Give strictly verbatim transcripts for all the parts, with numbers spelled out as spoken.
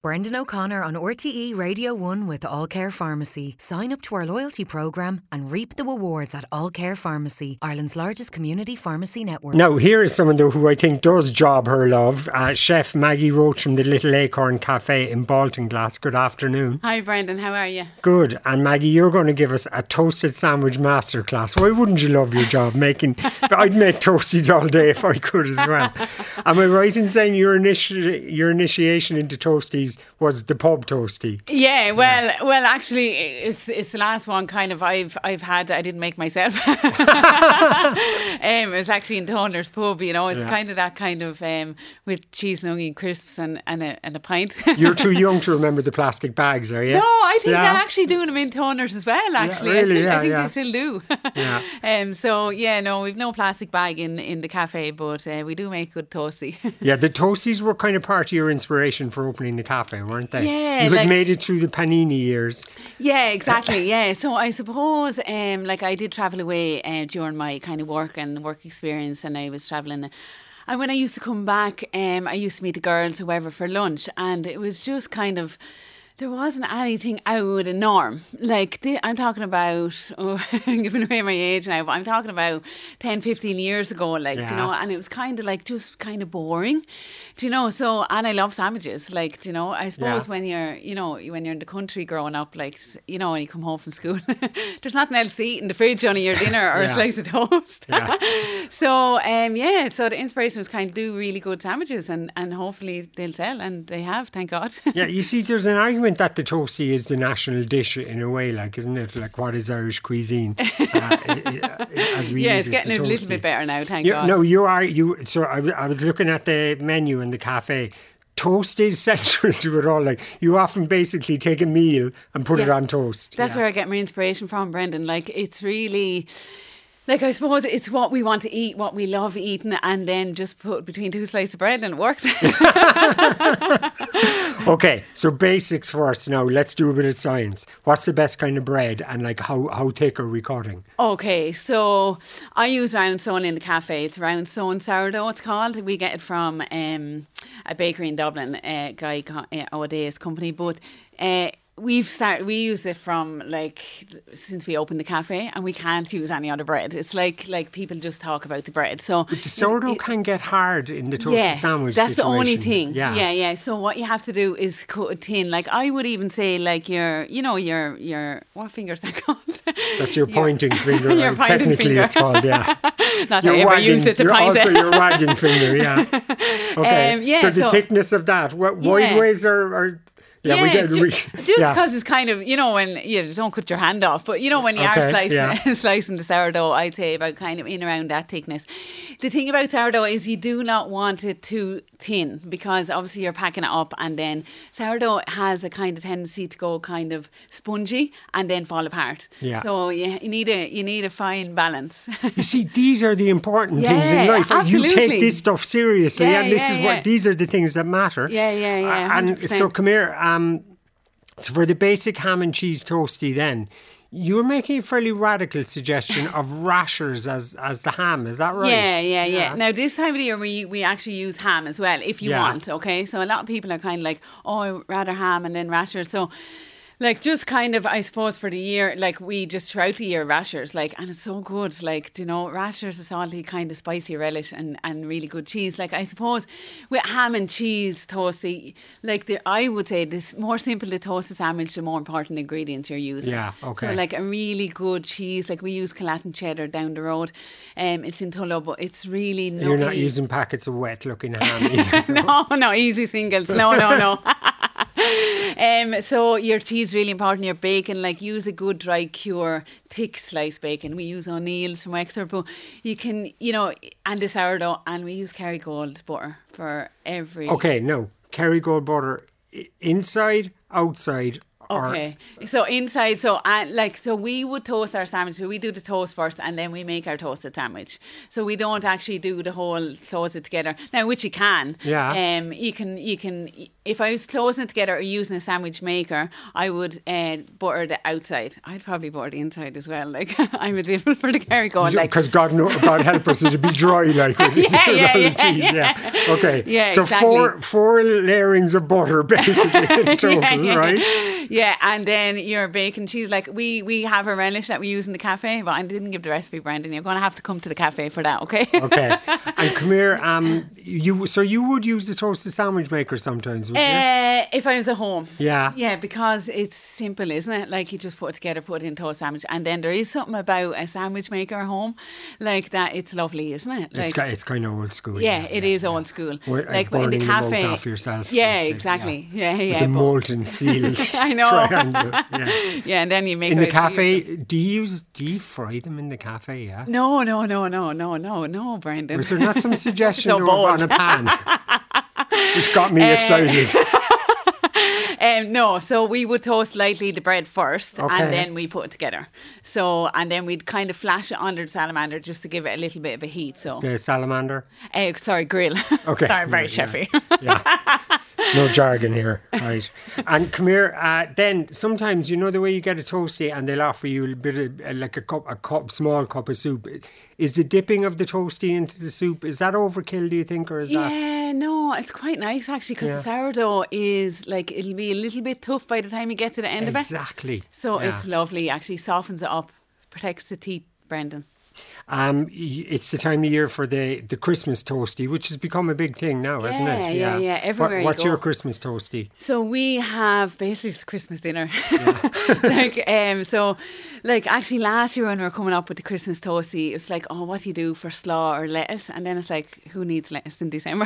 Brendan O'Connor on R T E Radio one with All Care Pharmacy. Sign up to our loyalty programme and reap the rewards at All Care Pharmacy, Ireland's largest community pharmacy network. Now, here is someone though who I think does job her love. Uh, Chef Maggie Roach from the Little Acorn Cafe in Baltinglass. Good afternoon. Hi Brendan, how are you? Good. And Maggie, you're going to give us a toasted sandwich masterclass. Why wouldn't you love your job making? I'd make toasties all day if I could as well. Am I right in saying your, initi- your initiation into toasties was the pub toastie? Yeah, well, yeah. well, actually, it's it's the last one. Kind of, I've I've had. I didn't make myself. um, it was actually in Toners Pub. You know, it's yeah. kind of that kind of um, with cheese and onion crisps and and a, and a pint. You're too young to remember the plastic bags, are you? No, I think yeah. they're actually doing them in Toners as well. Actually, yeah, really, I, still, yeah, I think yeah. they still do. yeah. Um. So yeah, no, we've no plastic bag in in the cafe, but uh, we do make good toasty. Yeah, the toasties were kind of part of your inspiration for opening the cafe, weren't they? Yeah, you had like, made it through the panini years. Yeah, exactly. Yeah, so I suppose, um, like I did travel away uh, during my kind of work and work experience, and I was travelling. And when I used to come back, um, I used to meet the girls, whoever, for lunch, and it was just kind of. There wasn't anything out of the norm. Like, the, I'm talking about, oh, I'm giving away my age now, but I'm talking about ten, fifteen years ago, like, yeah. do you know, and it was kind of like, just kind of boring, do you know, so, and I love sandwiches, like, do you know, I suppose yeah. when you're, you know, when you're in the country growing up, like, you know, when you come home from school, there's nothing else to eat in the fridge, only your dinner or yeah. a slice of toast. Yeah. so, um, yeah, so the inspiration was kind of do really good sandwiches, and, and hopefully they'll sell, and they have, thank God. Yeah, you see, there's an argument that the toastie is the national dish in a way, like, isn't it? Like, what is Irish cuisine? Uh, as we yeah, use it's getting it, a little bit better now, thank you, God. No, you are, you. So I, I was looking at the menu in the cafe. Toast is central to it all. Like, you often basically take a meal and put yeah. it on toast. That's yeah. where I get my inspiration from, Brendan. Like, it's really... Like, I suppose it's what we want to eat, what we love eating, and then just put between two slices of bread and it works. Okay, so basics first now. Let's do a bit of science. What's the best kind of bread, and like how, how thick are we cutting? Okay, so I use round sewn in the cafe. It's round sewn sourdough, it's called. We get it from um, a bakery in Dublin, a guy, uh, O'Dea's company, but... Uh, We've started. We use it from like since we opened the cafe, and we can't use any other bread. It's like like people just talk about the bread. So but the sourdough it, can get hard in the toasted yeah, sandwich. That's situation. the only thing. Yeah, yeah, yeah. So what you have to do is cut it thin. Like I would even say, like your, you know, your your what finger's that called? That's your pointing your, finger. Your pointing technically, finger. It's called. Yeah. Not your that I ever wagging, used it to you're point also it. your wagging finger. Yeah. Okay. Um, yeah, so the so, thickness of that. What yeah. wide ways are. are Yeah, yeah, we get, ju- we, just because yeah. it's kind of, you know, when you don't cut your hand off, but you know, when you okay, are slicing, yeah. slicing the sourdough, I'd say about kind of in around that thickness. The thing about sourdough is you do not want it too thin, because obviously you're packing it up, and then sourdough has a kind of tendency to go kind of spongy and then fall apart. Yeah. So you, you need a you need a fine balance. You see, these are the important yeah, things in life. Absolutely. You take this stuff seriously, yeah, and this yeah, is yeah. what these are the things that matter. Yeah, yeah, yeah. one hundred percent. And so come here. Um, so for the basic ham and cheese toastie, then. You're making a fairly radical suggestion of rashers as as the ham, is that right? Yeah, yeah, yeah. yeah. Now, this time of the year, we, we actually use ham as well, if you yeah. want, okay? So a lot of people are kind of like, oh, I'd rather ham and then rashers. So, like, just kind of, I suppose, for the year, like, we just throughout the year rashers, like, and it's so good. Like, you know, rashers, a salty, kind of spicy relish and, and really good cheese. Like, I suppose with ham and cheese toasty, like, the, I would say this more simple to toast a sandwich, the more important ingredients you're using. Yeah, okay. So, like, a really good cheese, like, we use Calatin cheddar down the road. Um, it's in Tullow, but it's really nutty. You're not using packets of wet looking ham either. no, no, easy singles. No, no, no. Um, so your cheese really important. Your bacon, like use a good dry cure, thick sliced bacon. We use O'Neill's from Wexford, but you can, you know, and the sourdough, and we use Kerrygold butter for every. Okay, no, Kerrygold butter, inside, outside, Okay. So inside, so uh, like, so we would toast our sandwich. So we do the toast first, and then we make our toasted sandwich. So we don't actually do the whole close it together now, which you can. Yeah. Um, you can, you can. If I was closing it together or using a sandwich maker, I would uh, butter the outside. I'd probably butter the inside as well. Like I'm a devil for the Kerry going. Like, because God, know, God help us, it'd be dry like with yeah, yeah, yeah, cheese. yeah. Yeah. Okay. Yeah, so exactly. four four layerings of butter basically in total, yeah, yeah. right? Yeah, and then your bacon cheese. Like we we have a relish that we use in the cafe, but I didn't give the recipe, Brendan. You're going to have to come to the cafe for that, okay? Okay. And come here. Um, you so you would use the toasted sandwich maker sometimes, would you? Uh, if I was at home. Yeah. Yeah, because it's simple, isn't it? Like you just put it together, put it in toast sandwich, and then there is something about a sandwich maker at home, like that. It's lovely, isn't it? Like, it's, ki- it's kind of old school. yeah, Yeah, it yeah, is yeah. old school. We're, like like in the burning them cafe. out off yourself. Yeah, like, exactly. Yeah, Yeah, yeah. With the but- molten sealed I know. triangle. Yeah. Yeah, and then you make In it the out to use cafe, do you use do you fry them in the cafe? Yeah. No, no, no, no, no, no, no, Brendan. Was there not some suggestion So they were bold. on a pan, which got me Uh, excited? Um, no, so we would toast lightly the bread first, Okay. and then we put it together. So, and then we'd kind of flash it under the salamander just to give it a little bit of a heat. So, The salamander. uh, sorry, grill. Okay. sorry, very Yeah, chefy. Yeah. No jargon here, right? And come here. Uh, then sometimes you know the way you get a toasty, and they'll offer you a bit of uh, like a cup, a cup, small cup of soup. Is the dipping of the toasty into the soup, is that overkill? Do you think, or is that? Yeah, no, it's quite nice actually because Yeah. the sourdough is like it'll be a little bit tough by the time you get to the end of it. Exactly. So Yeah. it's lovely. Actually, softens it up, protects the teeth, Brendan. Um, y- it's the time of year for the, the Christmas toasty, which has become a big thing now, hasn't Yeah, it? yeah, yeah, everywhere you what's go. your Christmas toasty? So we have basically it's the Christmas dinner. like um so like actually last year when we were coming up with the Christmas toasty, it was like, oh, what do you do for slaw or lettuce? And then it's like, who needs lettuce in December?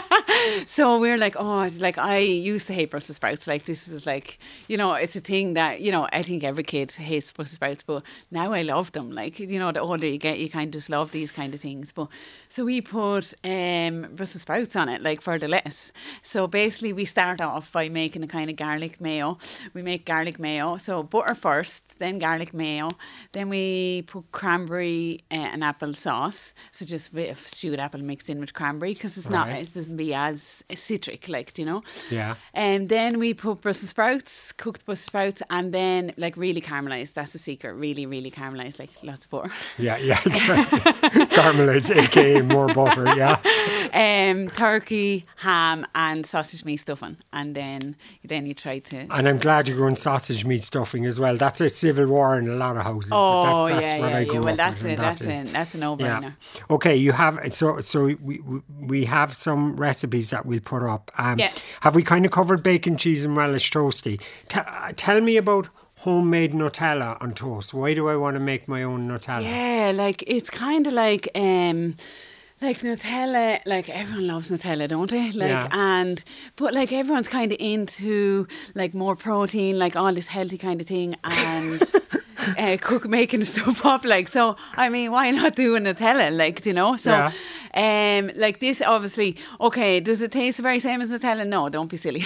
So we're like, oh, like I used to hate Brussels sprouts. Like this is like, you know, it's a thing that, you know, I think every kid hates Brussels sprouts, but now I love them. Like, you know, the older you get, you kind of just love these kind of things. But so we put um, Brussels sprouts on it, like for the lettuce. So basically we start off by making a kind of garlic mayo. We make garlic mayo. So butter first, then garlic mayo. Then we put cranberry uh, and apple sauce. So just a bit of stewed apple mixed in with cranberry because it's not, Right. it doesn't be as citric, like, you know. Yeah. And then we put Brussels sprouts, cooked Brussels sprouts, and then like really caramelised. That's the secret. Really, really caramelised, like lots of butter. Yeah, yeah. Caramelized, aka more butter, yeah. Um, turkey, ham, and sausage meat stuffing, and then then you try to. And I'm glad you're going sausage meat stuffing as well. That's a civil war in a lot of houses. Oh but that, that's yeah, what yeah, I yeah. grew Well, up that's with, a and that's that is- a that's a no-brainer. Yeah. Okay, you have so so we we- we have some recipes that we'll put up. Um, Yeah. Have we kind of covered bacon, cheese, and relish toasty? T- uh, tell me about homemade Nutella on toast. Why do I want to make my own Nutella? Yeah, like it's kind of like um like Nutella, like everyone loves Nutella, don't they? Like Yeah. and but like everyone's kind of into like more protein, like all this healthy kind of thing, and uh, cook making stuff up. Like so, I mean, why not do a Nutella? Like, you know, so. Yeah. Um, like this, obviously. Okay, does it taste the very same as Nutella? No, don't be silly.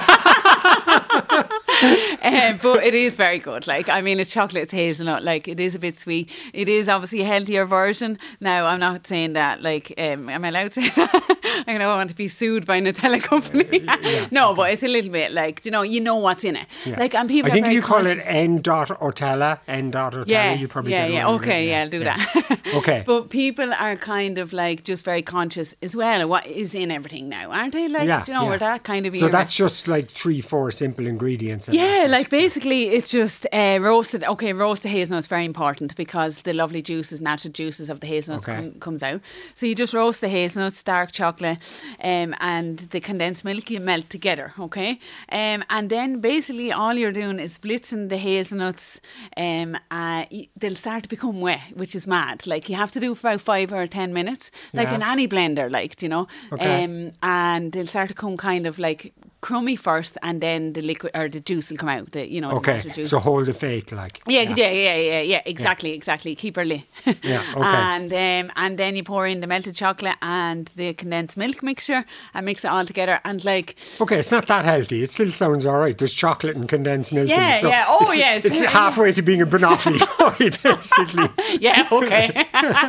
um, but it is very good. Like, I mean, it's chocolate, it's hazelnut. Like, it is a bit sweet. It is obviously a healthier version. Now, I'm not saying that. Like, um, am I allowed to say that? I don't want to be sued by Nutella company. no, but it's a little bit like, you know, you know what's in it. Yeah. Like, and people. I think are if very you call conscious. it N dot Otella, N dot Otella, Yeah, you probably yeah, get it yeah. right, Okay, right? yeah, I'll do yeah. that. Okay. But people are kind of like just very conscious as well of what is in everything now, aren't they? Like, Yeah, you know, yeah. we're that kind of So era. that's just like three, four simple ingredients. and Yeah, that's it. like basically it's just uh, roasted. Okay, roasted hazelnuts very important because the lovely juices, natural juices of the hazelnuts Okay. come, comes out. So you just roast the hazelnuts, dark chocolate, um, and the condensed milk. You melt together, okay, um, and then basically all you're doing is blitzing the hazelnuts. Um, uh, y- they'll start to become wet, which is mad. Like you have to do for about five or ten minutes, like Yeah. in any blender, like, you know, Okay. um, and they'll start to come kind of like crummy first, and then the liquid or the juice will come out. The you know Okay, the juice. so hold the fake like. Yeah, yeah, yeah, yeah, yeah, yeah. Exactly, yeah. exactly. Keep her lit. Yeah, okay. And um, and then you pour in the melted chocolate and the condensed milk mixture and mix it all together. And like, okay, it's not that healthy. It still sounds all right. There's chocolate and condensed milk. Yeah, in it, so yeah. Oh, it's, yes. It's halfway to being a banoffee, basically. Yeah. Okay.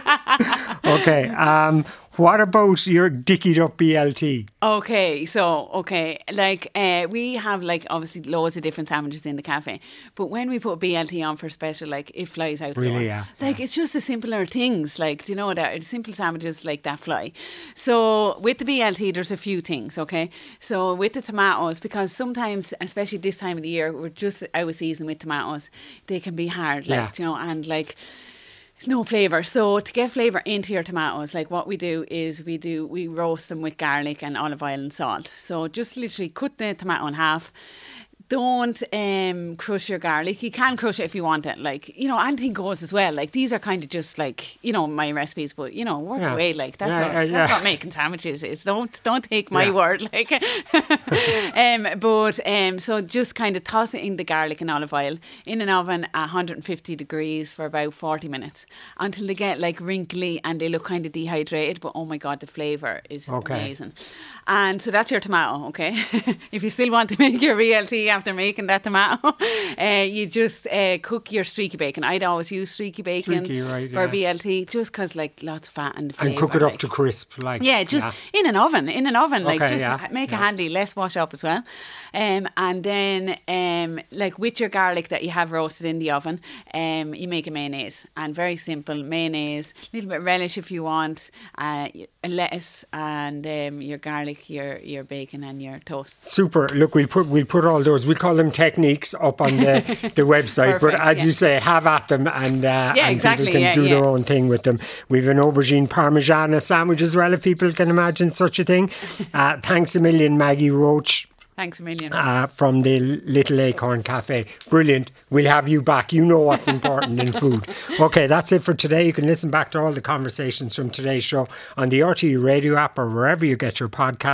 Okay. Um, what about your dickied up B L T? Okay, so, okay, like uh, we have like obviously loads of different sandwiches in the cafe, but when we put B L T on for special, like it flies out the Really, door. yeah. Like yeah. it's just the simpler things, like, do you know, that simple sandwiches like that fly. So with the B L T, there's a few things, okay? So with the tomatoes, because sometimes, especially this time of the year, we're just out of season with tomatoes, they can be hard, like, Yeah. you know, and like, there's no flavour. So to get flavour into your tomatoes, like what we do is we do we roast them with garlic and olive oil and salt. So just literally cut the tomato in half. Don't um, crush your garlic. You can crush it if you want it. Like, you know, anything goes as well. Like, these are kind of just like, you know, my recipes, but, you know, work Yeah. away. Like, that's, Yeah, what, yeah, yeah. that's what making sandwiches is. Don't don't take my Yeah. word. Like, um, but um, so just kind of toss it in the garlic and olive oil in an oven at one hundred fifty degrees for about forty minutes until they get like wrinkly and they look kind of dehydrated. But oh my God, the flavour is Okay. amazing. And so that's your tomato, okay? If you still want to make your B L T after making that tomato, uh, you just uh, cook your streaky bacon. I'd always use streaky bacon Streaky, right, for yeah. B L T just because like lots of fat and flavour. And cook it up like. to crisp, like. Yeah, just in an oven, in an oven, like Okay, just yeah, make yeah. it handy, less wash up as well. Um, and then um, like with your garlic that you have roasted in the oven, um, you make a mayonnaise, and very simple mayonnaise, a little bit of relish if you want, uh, a lettuce, and um, your garlic, your your bacon, and your toast. Super. Look, we'll put we'll put all those. We call them techniques up on the, the website. But Perfect, as yeah. you say, have at them, and uh, Yeah, and exactly, people can yeah, do yeah. their own thing with them. We've an aubergine parmigiana sandwich as well, if people can imagine such a thing. Uh, thanks a million, Maggie Roach. Thanks a million. Uh, from the Little Acorn Cafe. Brilliant. We'll have you back. You know what's important in food. Okay, that's it for today. You can listen back to all the conversations from today's show on the R T E Radio app or wherever you get your podcast.